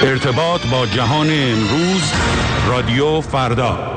ارتباط با جهان امروز، رادیو فردا.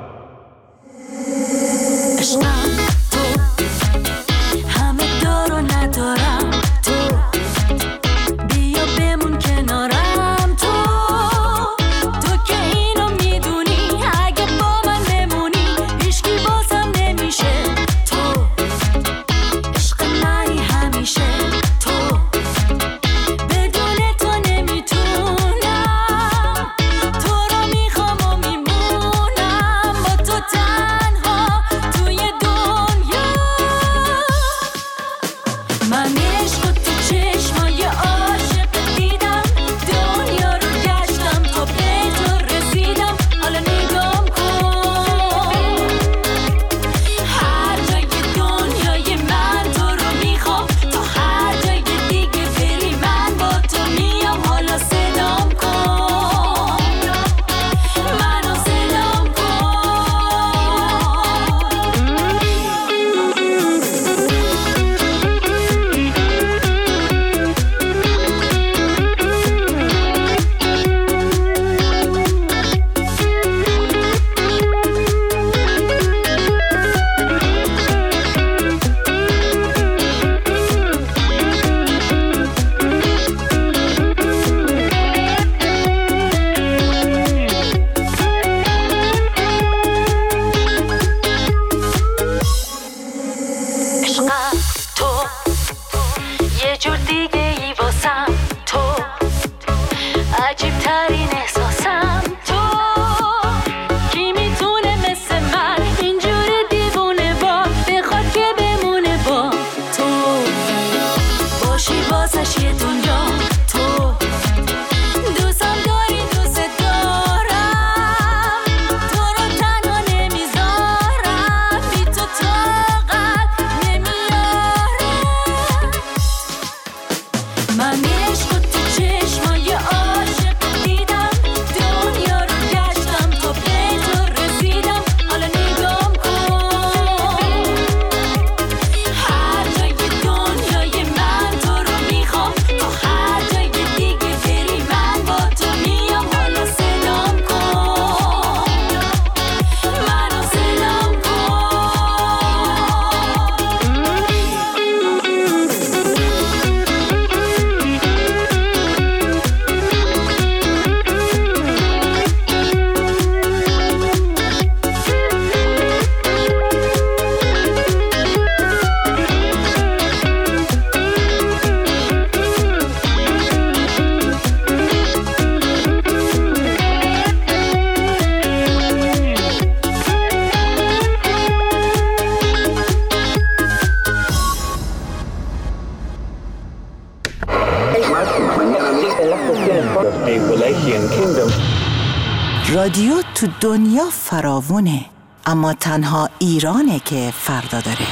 رادیو تو دنیا فراوونه، اما تنها ایرانه که فردا داره.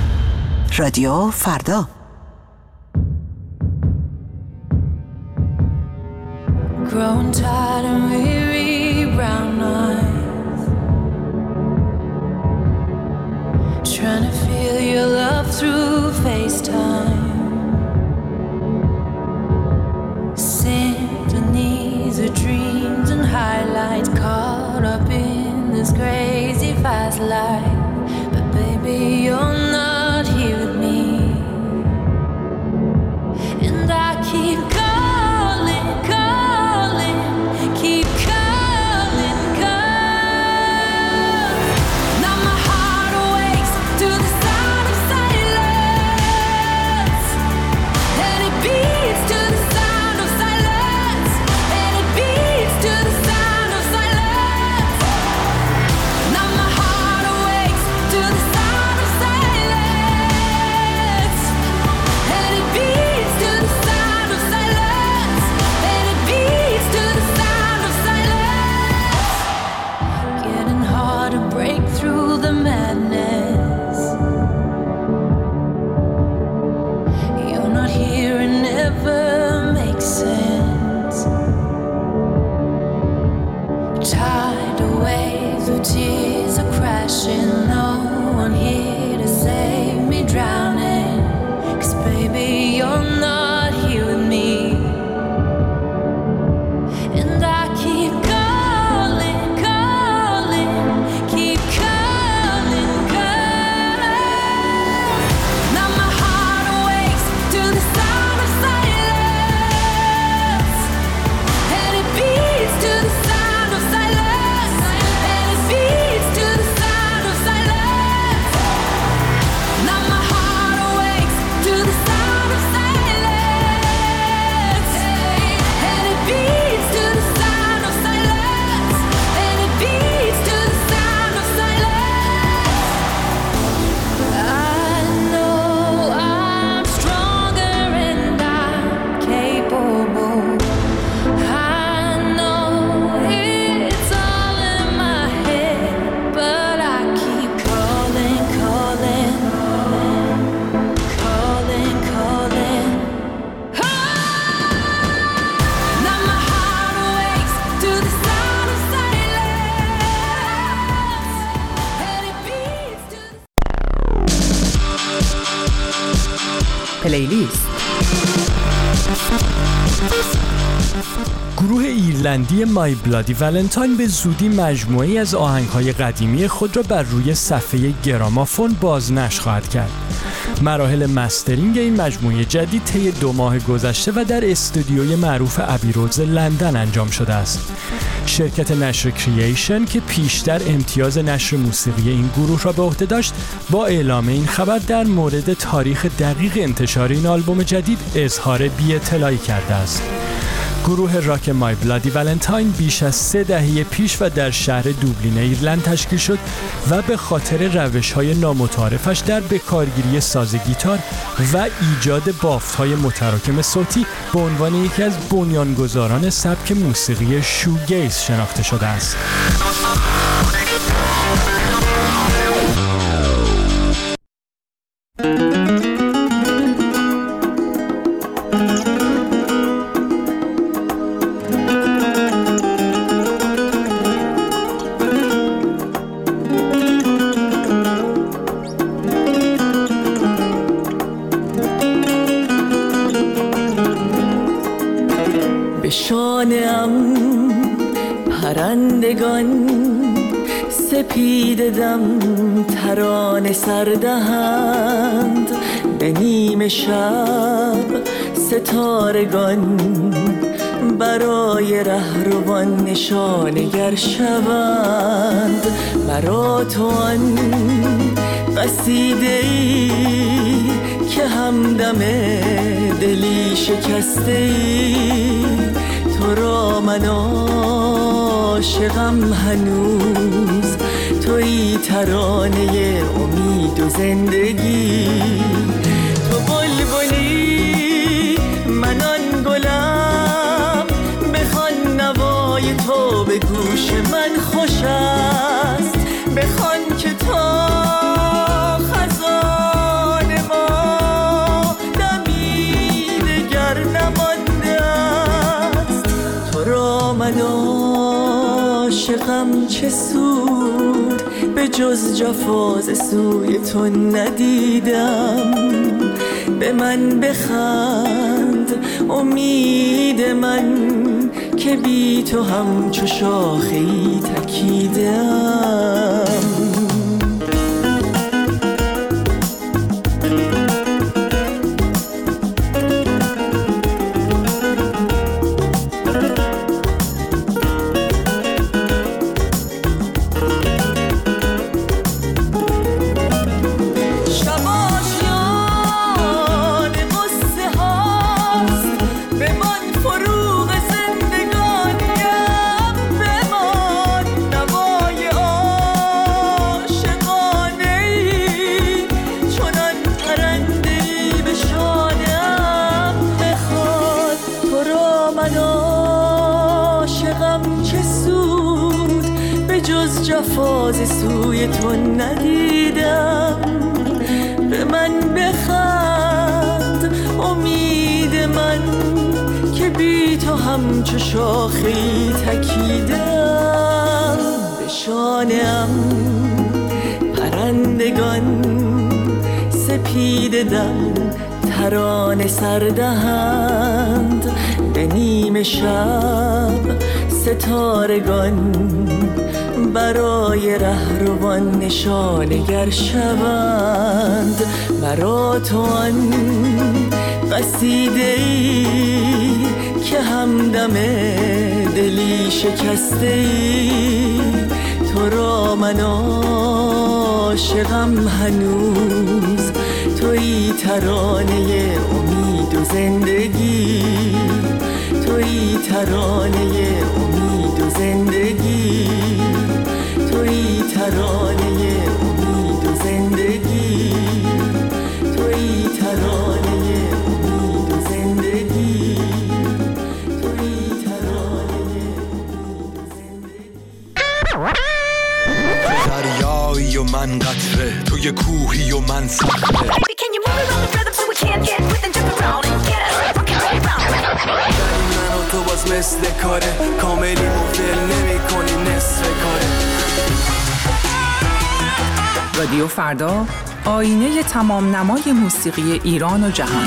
رادیو فردا. Grown tired and weary, brown eyes, trying to feel your love through FaceTime. Symphonies of dreams and highlights, caught up in this crazy fast life. But baby, you're not here with me, and I keep calling, calling, keep calling, 'cause now my heart awakes to the sound of silence, and it beats to the sound of silence, and it beats to the sound of silence. Now my heart awakes to the sound of silence. and I keep calling, calling, keep calling, calling. Now my heart awakes to the sound of silence, and it beats to the sound of silence, and it beats to the sound of silence. Now my heart awakes to the sound of silence, and it beats to the sound of silence, and it beats to the sound of silence. I know I'm stronger and I'm capable. I know it's all in my head, but I keep calling, calling, calling, calling. Now my heart awakes to the sound of silence, and it beats to the پلیلیست. گروه ایرلندی مای بلادی ولنتاین به زودی مجموعه‌ای از آهنگ‌های قدیمی خود را بر روی صفحه گرامافون بازنشر خواهد کرد. مراحل مسترینگ این مجموعه جدید طی 2 ماه گذشته و در استودیوی معروف ابی رودز لندن انجام شده است. شرکت نشر کرییشن که پیشتر امتیاز نشر موسیقی این گروه را به عهده داشت، با اعلام این خبر در مورد تاریخ دقیق انتشار این آلبوم جدید اظهار بی‌اطلاعی کرده است. گروه راک مای بلادی ولنتاین بیش از 3 دهه پیش و در شهر دوبلین ایرلند تشکیل شد و به خاطر روش‌های نامتعارفش در بکارگیری ساز گیتار و ایجاد بافت‌های متراکم صوتی به عنوان یکی از بنیانگذاران سبک موسیقی شوگیز شناخته شده است. به شانه‌ام پرندگان سپیده دم ترانه سردهند، به نیمه شب ستارگان برای رهروان نشانگر شوند. مرا تو آن قصیده‌ای که همدم دلی شکسته‌ای، تو را من عاشقم هنوز، تویی ترانه امید و زندگی. تو بلبلی من آن گلم، بخوان نوای تو به گوش من خوش است، بخوان که تا خزان ما دمی دگر نمانده است. تو را من عاشقم چه سود، به جز جفا ز سوی تو ندیدم. به من بخند امید من که بی تو همچو شاخه‌ای تکیدم. جفا ز سوی تو ندیدم. به من بخند امید من که بی تو همچو شاخه‌ای تکیدم. به شانه‌ام پرندگان سپیده دم ترانه سردهند، به نیمه شب ستارگان برای رهروان نشانگر شوند. مرا تو آن قصیده‌ای که همدم دلی شکسته‌ای، تو را من عاشقم هنوز، تویی ترانه امید و زندگی، تویی ترانه امید و زندگی، تویی ترانه امید و زندگی، تویی ترانه امید و زندگی، تویی ترانه امید و زندگی. دریایی و من قطره، توی کوهی و من صخره. Can you move it on the rhythm so we can't get with and jump around and get us rockin' all around? من و تو باز مثل کاره، کاملی مفل نمی کنی نصف کاره. رادیو فردا، آینه تمام نمای موسیقی ایران و جهان.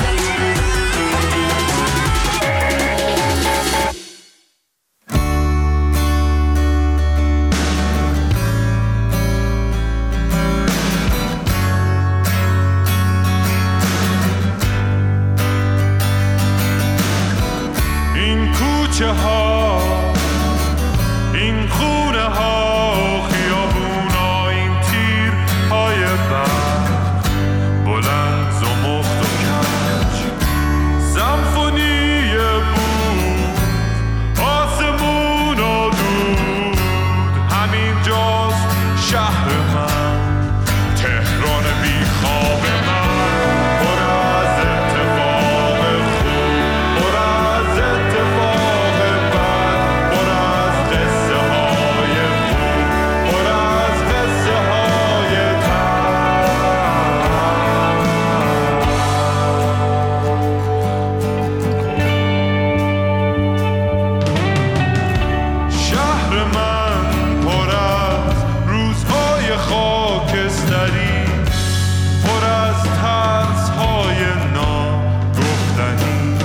این کوچه ها، این خونه ها، خیابونا، این تیر های برق، بلند زمخت و کج، سمفونی بود، آسمون و دود، همین جاست شهر من، تهران بی خواب من، پر از اتفاق خوب، پر از اتفاق بد، پر از قصه های خوب، پر از قصه های شهر من پر از روزهای خاکستری، پر از ترس‌های ناگفتنی،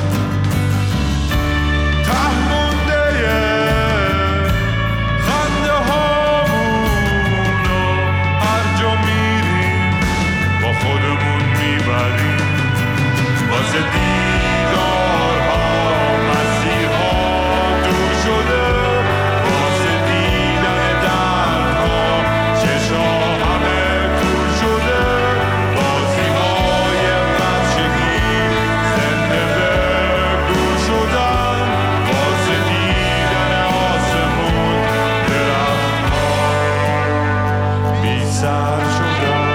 ته مونده خنده هامون و هر جا میریم با خودمون میبریم، واسه دیدارها مسیرها دور شده، واسه دیدن دردها چشا همه کور شده، بازی‌های بچگی زنده به گور شدن، واسه دیدن آسمون درختها بی سر شدن.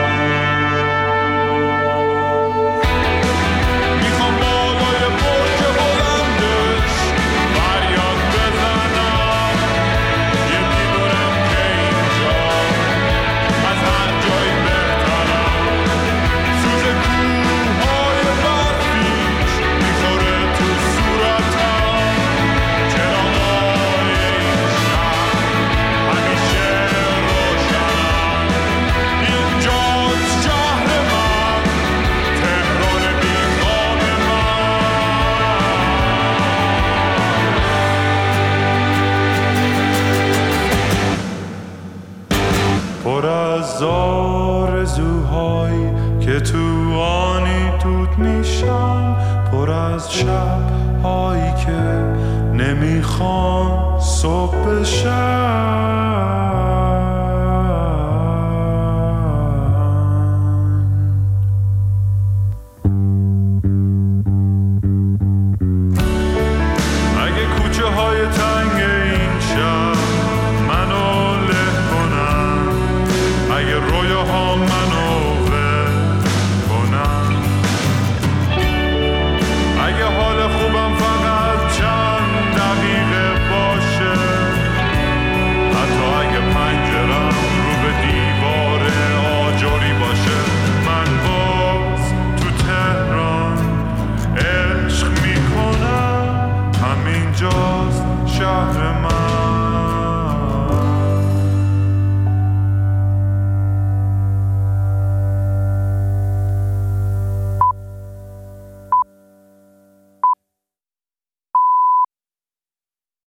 میخوام بالای برج بلندش فریاد بزنم، یکی دونم که اینجا از هر جایی بهترم، سوز کوههای برفیش میخوره تو صورتم، چراغای این شهر همیشه روشنن، اینجاست شهر من، تهران بی خواب من. پر از آرزوهایی که تو آنی دود میشن، پر از شبهایی که نمیخوان صبح بشن. اگه کوچه های تنگ